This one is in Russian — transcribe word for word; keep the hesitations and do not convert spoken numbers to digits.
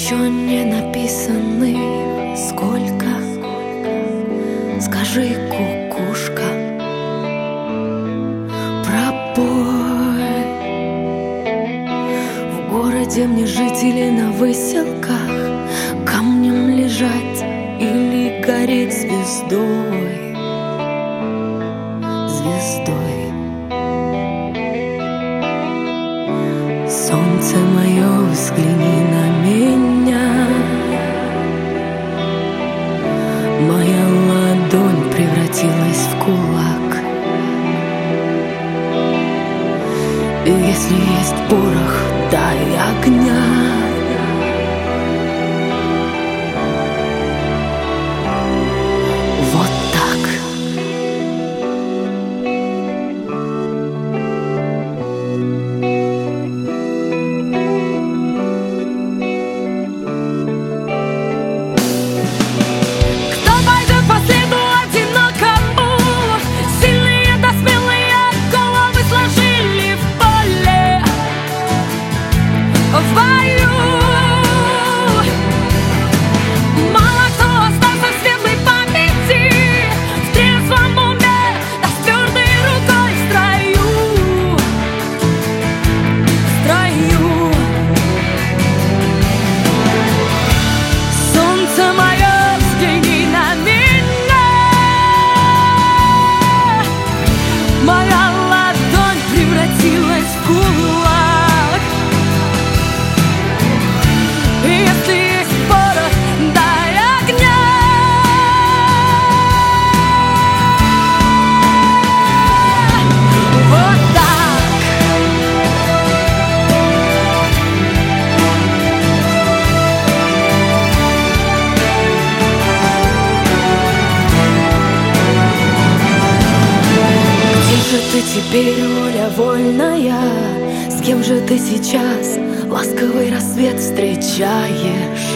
еще не написаны. Сколько? Скажи, кукушка, пробой. В городе мне жить или на выселках, камнем лежать или гореть звездой, звездой. Солнце мое, взгляни на меня. Моя ладонь превратилась в кулак. И если есть порох, дай огня. Вот так. В бою мало кто остался в светлой памяти, в трезвом уме, да с твердой рукой в строю, в строю. Солнце мое, взгляни на меня. Моя ладонь превратилась в кулак. Ты теперь, воля вольная, с кем же ты сейчас ласковый рассвет встречаешь?